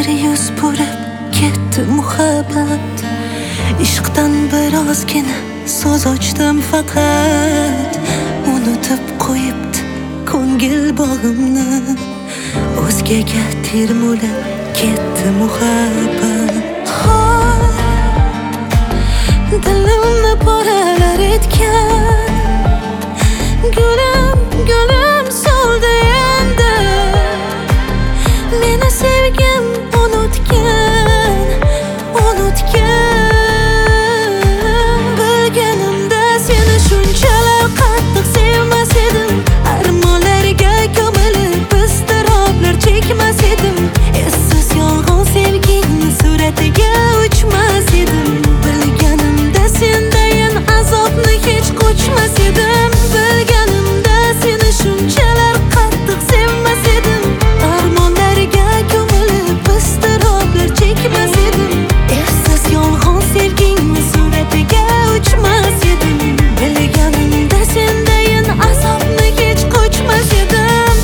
bir yuz burib ketdi muhabbat. Ishqdan birozgina so'z ochdim faqat. Unutib qo'yibdi ko'ngil bog'imni, o'zgaga termulib ketdi muhabbat. Dilimni poralar etgan gulim, gulim soldi endi. Meni sevgim unutgan, unutgan. Bilganimda seni shunchalar qattiq sevmas edim. Armonlarga ko'milib iztiroblar chekmas edim. Essiz yolg'on sevgingni suratiga uchmas edim. Bilganimda sendayin azobni hech qo'chmas edim. Bilganimda seni shunchalar qattiq sevmas edim. Armonlarga ko'milib iztiroblar chekmas edim. Essiz yolg'on sevgingni suratiga uchmas edim. Bilganimda sendayin azobni hech qo'chmas edim.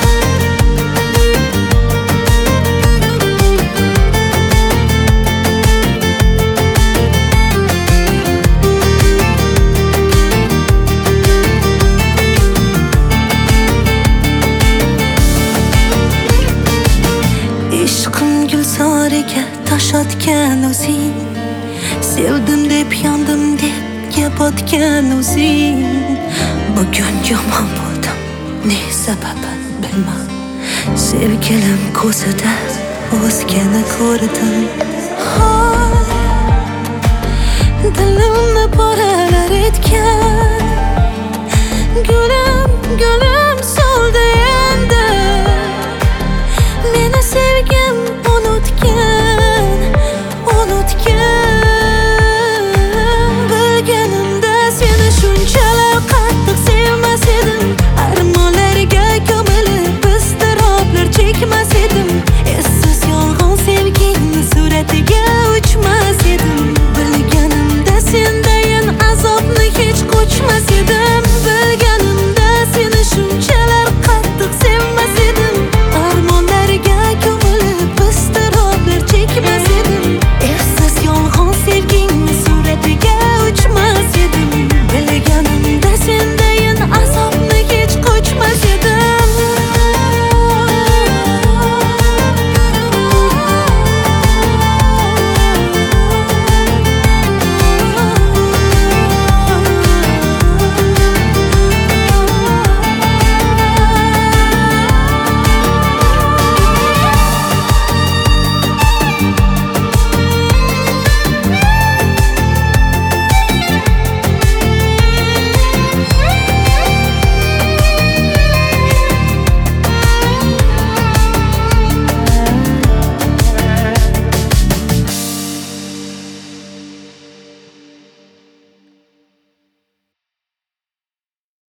Ishqim gulzoriga tosh otgan o'zing, sevdim deb yondim deb gap otgan o'zing. Bugun yomon bo'ldim, ne sababi bilmam. Sevgilim ko'zida o'zgani ko'rdim. Dilimni poralar etgan gulim, gulim